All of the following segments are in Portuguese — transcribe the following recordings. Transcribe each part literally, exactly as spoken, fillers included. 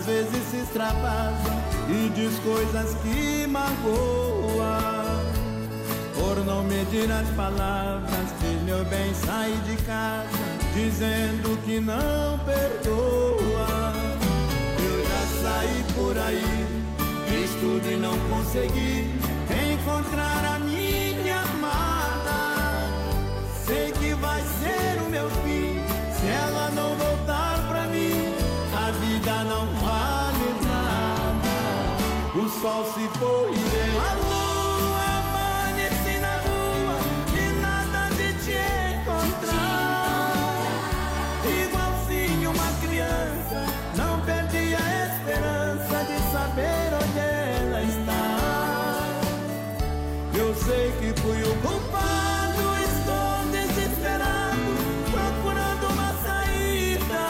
vezes se extravasa e diz coisas que magoam. Por não medir as palavras, filho bem, sai de casa dizendo que não perdoa. Eu já saí por aí, fiz tudo e não consegui encontrar a minha amada. Sei que vai ser o meu fim se ela não voltar pra mim. A vida não vale nada. O sol se foi e deu a lua, amanheci na rua e nada de te encontrar. Igualzinho uma criança, não perdi a esperança de saber onde ela está. Eu sei que fui o culpado, estou desesperado, procurando uma saída.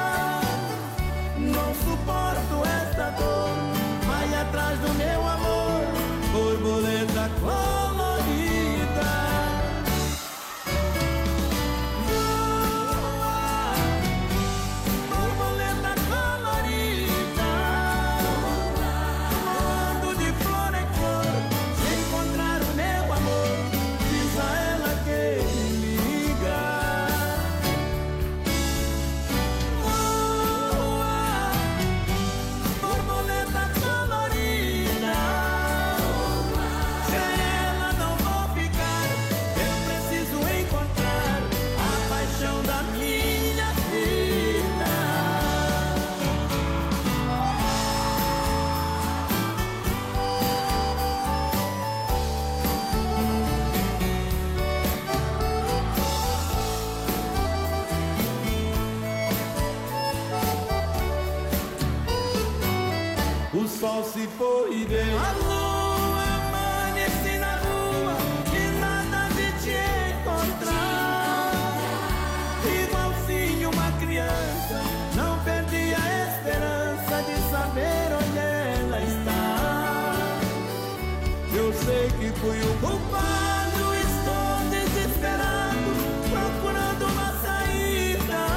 Não suporto esta dor, vai atrás do meu amor, borboleta colorida. Voa, borboleta colorida, voando de flor em flor, se encontrar o meu amor, diz a ela que me liga. Voa, borboleta colorida, sem ela não vou ficar. Eu preciso encontrar a paixão da minha vida. O sol se foi e deu a lua, amanheci na rua e nada de te encontrar. Igualzinho uma criança, não perdi a esperança de saber onde ela está. Eu sei que fui o culpado, estou desesperado, procurando uma saída.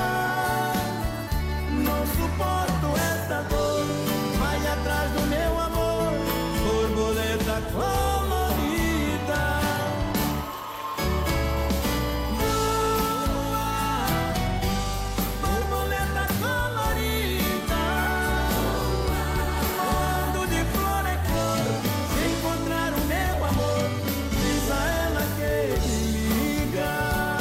Não suporto esta dor, vai atrás do meu amor, borboleta colorida. Voa, borboleta colorida, voando de flor em flor, se encontrar o meu amor, diz a ela que me liga.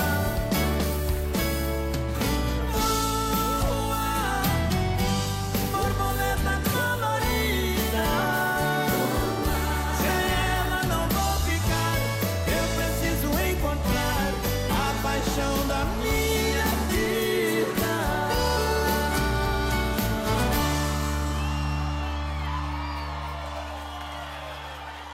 Voa, borboleta colorida, sem ela não vou ficar. Eu preciso encontrar a paixão da minha